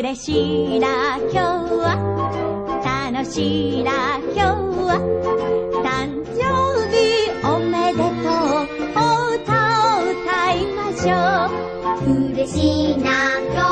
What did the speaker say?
嬉しいな今日は楽しいな今日は誕生日おめでとうお歌を歌いましょう嬉しいな今日